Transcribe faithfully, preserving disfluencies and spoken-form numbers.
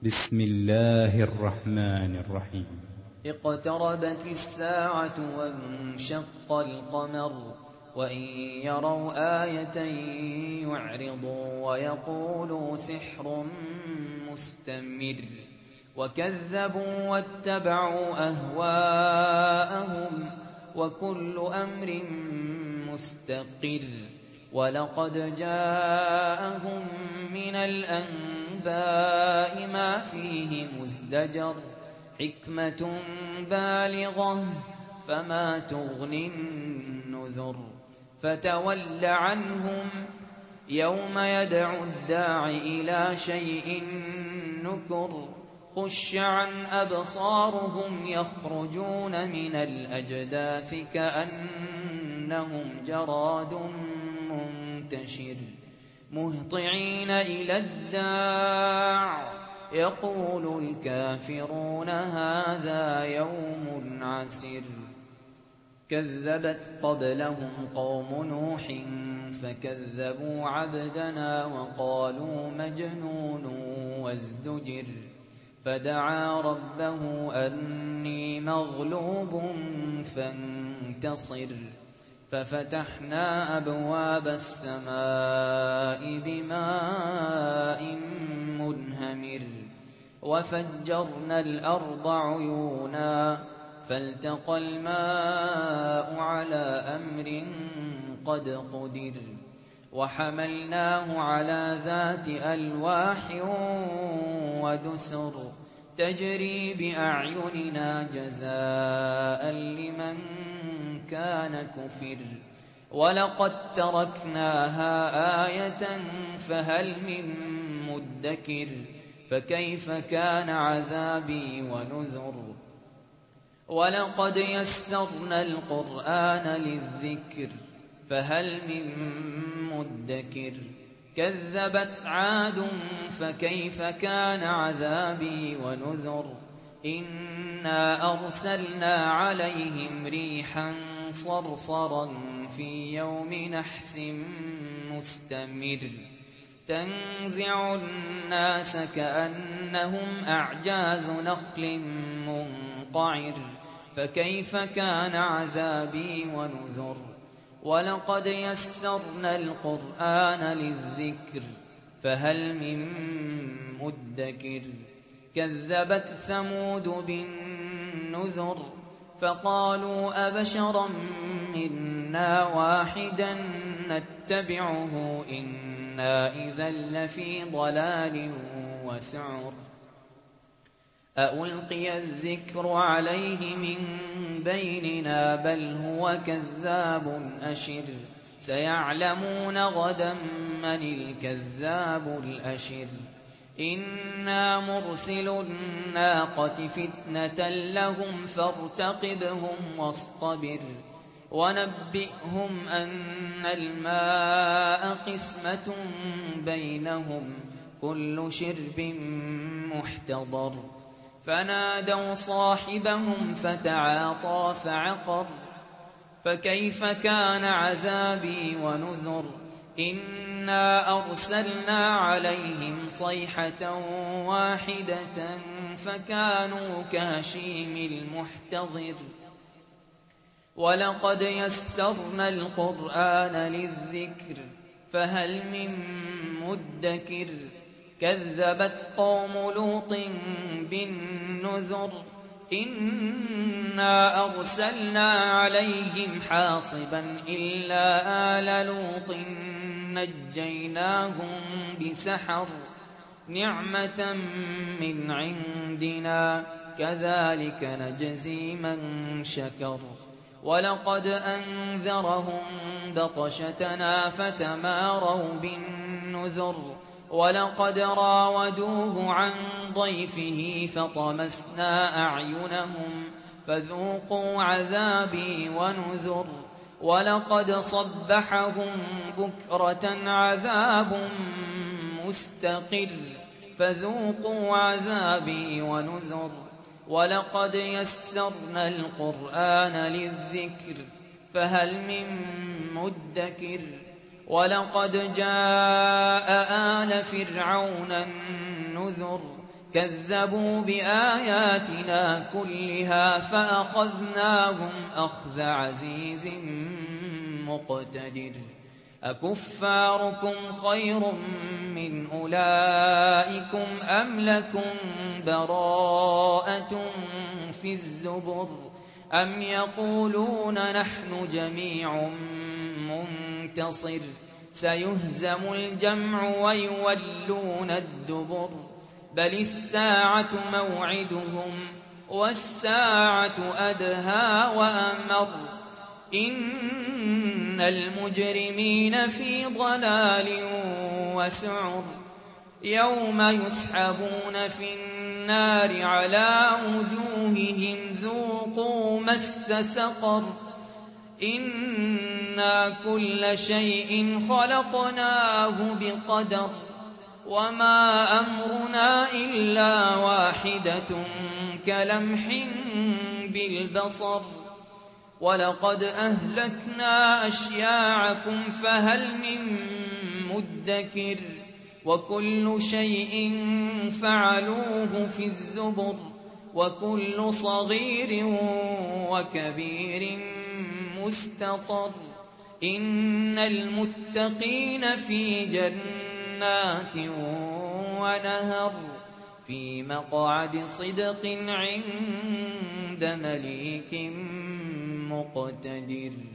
بسم الله الرحمن الرحيم. اقتربت الساعة وانشق القمر وإن يروا آية يعرضوا ويقولوا سحر مستمر وكذبوا واتبعوا أهواءهم وكل أمر مستقر ولقد جاءهم من الأنباء ما فيه مزدجر حكمة بالغة فما تغني النذر فتول عنهم يوم يدعو الداع إلى شيء نكر خش عن أبصارهم يخرجون من الأجداث كأنهم جراد منتشر مهطعين إلى الداع يقول الكافرون هذا يوم عسر كذبت قبلهم قوم نوح فكذبوا عبدنا وقالوا مجنون وازدجر فدعا ربه أني مغلوب فانتصر ففتحنا أبواب السماء بماء منهمر وفجرنا الأرض عيونا فالتقى الماء على أمر قد قدر وحملناه على ذات ألواح ودسر تجري بأعيننا جزاء لمن كان كفر ولقد تركناها آية فهل من مدكر فكيف كان عذابي ونذر ولقد يسرنا القرآن للذكر فهل من مدكر كذبت عاد فكيف كان عذابي ونذر إنا أرسلنا عليهم ريحا صرصرا في يوم نحس مستمر تنزع الناس كأنهم أعجاز نخل منقعر فكيف كان عذابي ونذر ولقد يسرنا القرآن للذكر فهل من مدكر كذبت ثمود بالنذر فقالوا أبشرا منا واحدا نتبعه إنا إذا لفي ضلال وسعر أألقي الذكر عليه من بيننا بل هو كذاب أشر سيعلمون غدا من الكذاب الأشر إنا مرسل الناقة فتنة لهم فارتقبهم واصطبر ونبئهم أن الماء قسمة بينهم كل شرب محتضر فنادوا صاحبهم فتعاطى فعقر فكيف كان عذابي ونذر إنا أرسلنا عليهم صيحة واحدة فكانوا كهشيم المحتضر ولقد يسرنا القرآن للذكر فهل من مدكر كذبت قوم لوط بالنذر إنا أرسلنا عليهم حاصبا إلا آل لوط نجيناهم بسحر نعمة من عندنا كذلك نجزي من شكر ولقد أنذرهم بطشتنا فتماروا بالنذر ولقد راودوه عن ضيفه فطمسنا أعينهم فذوقوا عذابي ونذر ولقد صبحهم بكرة عذاب مستقر فذوقوا عذابي ونذر ولقد يسرنا القرآن للذكر فهل من مدكر ولقد جاء آل فرعون النذر كذبوا بآياتنا كلها فأخذناهم أخذ عزيز مقتدر أكفاركم خير من أولئكم أم لكم براءة في الزبر أم يقولون نحن جميع منتصر سيهزم الجمع ويولون الدبر بل الساعة موعدهم والساعة أدهى وأمر إن المجرمين في ضلال وسعر يوم يسحبون في النار على وجوههم ذوقوا مس سقر إنا كل شيء خلقناه بقدر وما أمرنا إلا واحدة كلمح بالبصر ولقد أهلكنا أشياعكم فهل من مدكر وكل شيء فعلوه في الزبر وكل صغير وكبير مستطر إن المتقين في جنات ونهر في مقعد صدق عند مليك مقتدر.